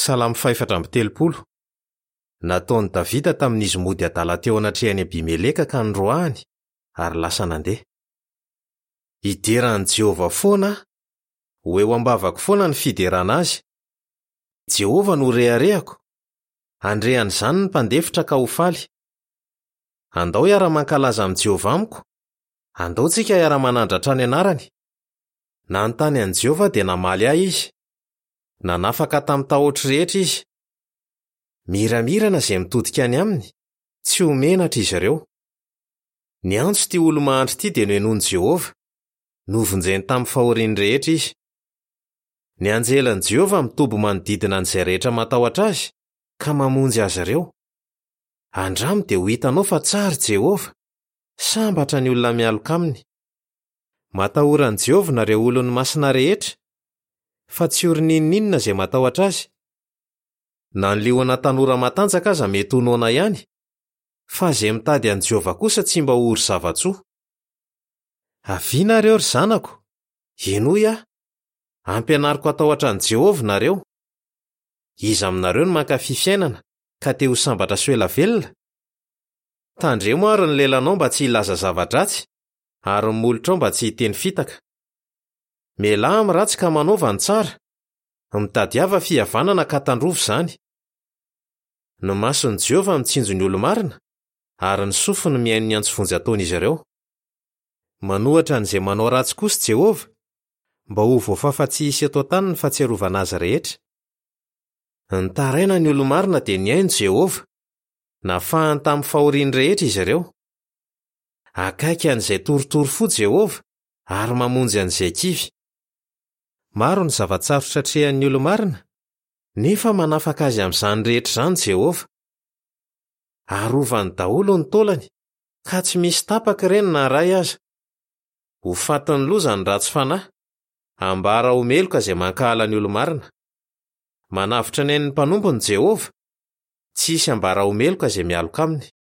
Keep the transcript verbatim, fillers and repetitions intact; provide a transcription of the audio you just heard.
Salamo faefatra amby telopolo. Nataony Davida tamin'izy mody adala teo anatrehany Abimeleka ka nroahany ary lasa nandeha. Iderany Jehova foana, ho eo ambavako foana ny fiderana azy. Jehova no reharehako, andrehany zany ny mpandefitra ka ho faly. Andao iara-mankalaza amin'ny Jehova amiko, andao tsika iara-manandratra ny anarany. Nanontany an Jehova dia namaly ahy izy, nanafaka tamin'ny tahotra rehetra izy. Miramirana izay mitodika any aminy, tsy homenatra izy ireo. Ny antso ty olo mahandro ty dia nohenoan'i Jehova, novonjeny tamin'ny fahoriany rehetra izy. Ny anjelan'i Jehova mitobo manodidina an'izay rehetra matahotra azy, ka mamonjy azy ireo. Andramo dia ho hitanao fa tsara Jehova, sambatra ny olona mialoka aminy. Matahoran'i Jehova nareo olon'ny masina rehetra, fa tsy oroninninona izay matahotra azy. Na ny liona tanora matanjaka aza mety ho noana ihany, fa izay mitady an'i Jehova kosa tsy mba ho ory zava-tsoa. Avy nareo ry zanako, enoy aho, ampianariko atahotra an'i Jehova nareo. Iza aminareo no mankafy fiainana, ka te ho sambatra soela velona? Tandremo ary ny lelanao mba tsy hilaza zava-dratsy, ary ny molotrao mba tsy hiteny fitaka. Mialahy amin'ny ratsy ka manaova ny tsara, mitadiava fihavanana ka tandrovo izany. Ny mason'i Jehova mitsinjo ny olo-marina, ary ny sofiny mihaino ny antsovonjy ataon'izy ireo. Manohatra an'izay manao ratsy kosa Jehova, mba ho voafafa-tsy hisy eto an-tany ny fahatsiarovana azy rehetra. Nitaraina ny olo-marina dia nihaino Jehova, nafahany tamin'ny fahoriany rehetra izy ireo. Akaiky an'izay torotoro fo Jehova, ary mamonjy an'izay kivy. Maro ny zavatsarotra trehan'ny olo-marina, nefa manafaka azy amin'izany rehetra izany Jehova. Arovany daholo ny taolany, ka tsy misy tapaka ireny na ray aza. Ho fatiny loza ny ratsy fanahy, ambara ho meloka izay mankahala ny olo-marina. Manavitra ny ain'ny mpanombony Jehova, tsy hisy ambara ho meloka izay mialoka aminy.